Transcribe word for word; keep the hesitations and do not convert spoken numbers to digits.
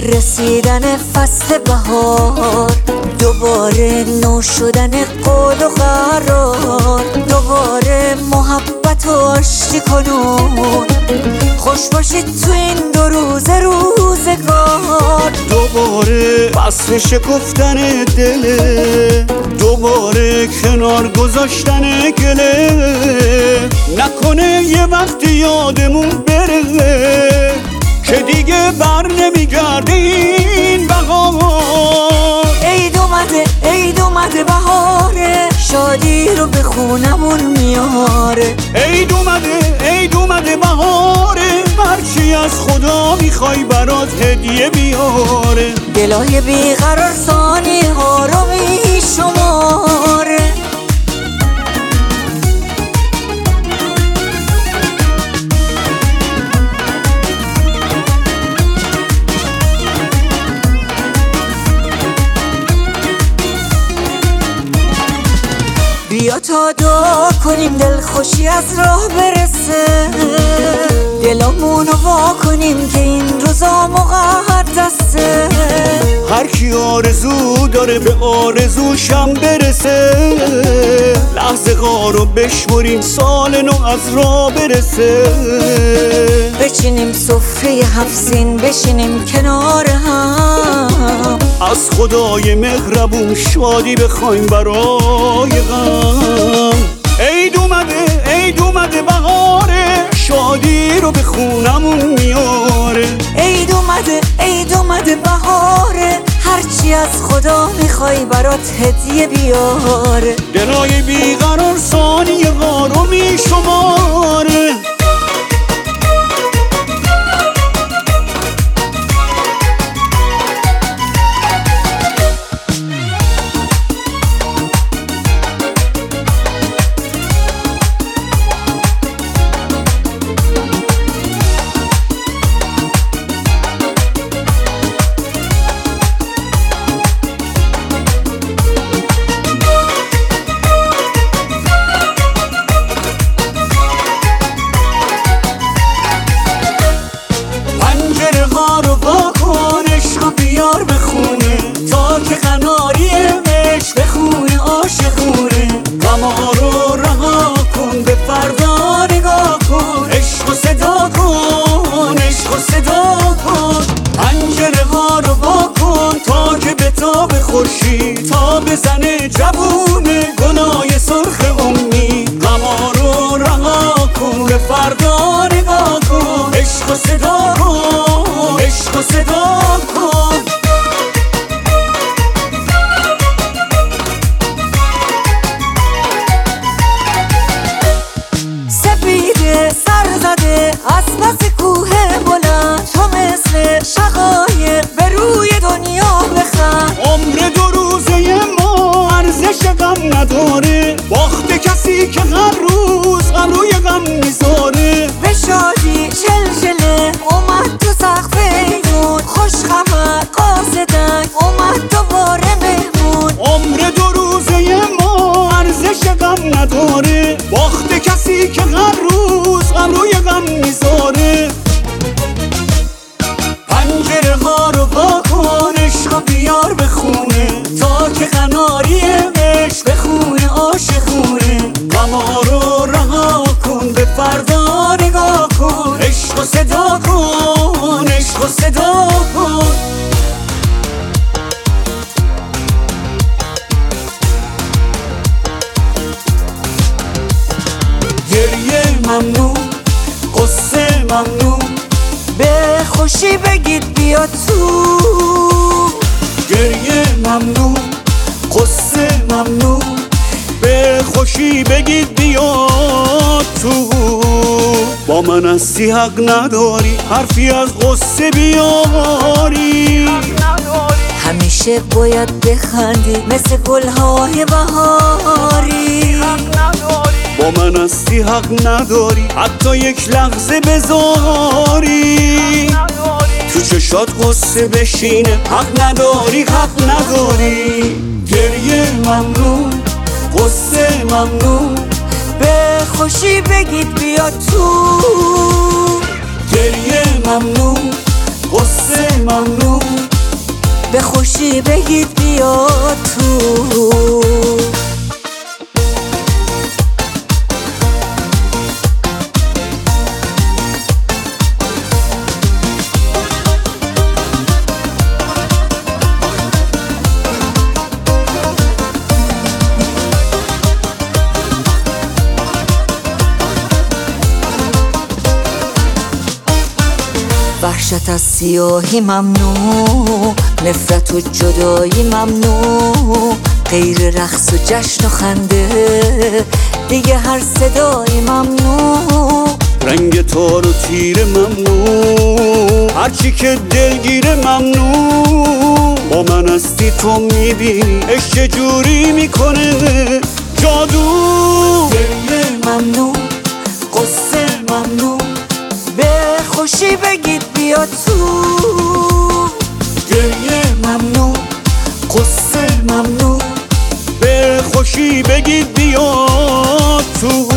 رسیدن فصل بهار، دوباره نو شدن قول و قرار، دوباره محبت و آشتی کنون، خوش باشید تو این دو روز روزگار. دوباره فصل شکفتن دله، دوباره کنار گذاشتن گله، نکنه یه وقتی یادمون بره که دیگه بر نمیگرده این بهار. عید اومده عید اومده بهاره، شادی رو به خونمون میاره. عید اومده عید اومده بهاره، هرچی از خدا میخوای برات هدیه بیاره. دلای بیقرار ثانیه ها رو میشماره. بیا تا دعا کنیم دل خوشی از راه برسه، دلامونو وا کنیم که این روزا مقدسه. هر کی آرزو داره به آرزوشم برسه، لحظه غارو بشمریم سال نو از راه برسه. بچینیم سفره هفت، بشینیم کنار هم، از خدای مهربون شادی بخوایم برای غم. عید اومده عید اومده بهاره، شادی رو به خونمون میاره. عید اومده عید اومده بهاره، هرچی از خدا میخوای برات هدیه بیاره. دلای بیقرار ثانیه ها رو میشماره. بیار بخونه تا که قناری عشق بخونه عاشقونه. غم‌ها رو رها کن به فردا نگاه کن، عشق و صدا کن عشق و صدا کن. پنجره ها رو وا کن تا که بتاب خورشید، تا بزنه جوونه گلای سرخ امید. غم‌ها رو رها کن به فردا نگاه کن، عشق و صدا کن عشق و صدا کن. از پس کوه بلند تو مثل شقایق به روی دنیا بخند. عمر دو روزه ما ارزش غم نداره، باخت کسی که هر روز غم روی غم میذاره. به شادی چلچله اومد تو سقف ایدون، خوش خبر قاصدک اومد دوباره مهمون. عمر دو روزه ما ارزش غم نداره، باخت کسی که هر روز غم روی غم میذاره. پنجره ها رو وا کن عشق بیار بخونه تا که قناری عشق بخونه عاشقونه. غم‌ها رو رها کن به فردا نگاه کن، عشق و صدا کن عشق و صدا کن. گریه ممنون قصه ممنون، به خوشی بگید بیا تو. گریه ممنون قصه ممنون، به خوشی بگید بیا تو. با من هستی حق نداری حرفی از قصه بیاری. همیشه باید بخندی مثل گلهای بهاری. با من هستی حق نداری حتی یک لحظه بذاری. تو چشات قصه بشینه حق نداری حق نداری. گریه ممنون قصه ممنون، به خوشی بگید بیا تو. گریه ممنون قصه قصه ممنون به خوشی بگید بیا تو. وحشت از سیاهی ممنوع، نفرت و جدایی ممنوع، غیر رقص و جشن و خنده دیگه هر صدایی ممنوع. رنگ تار و تیر ممنوع، هرچی که دلگیره ممنوع. با من هستی تو میبینی عشق جوری میکنه جادو. گریه ممنوع، قصه ممنوع، به خوشی بگید بیا تو. گریه ممنوع، قصه ممنوع، به خوشی بگید بیا تو.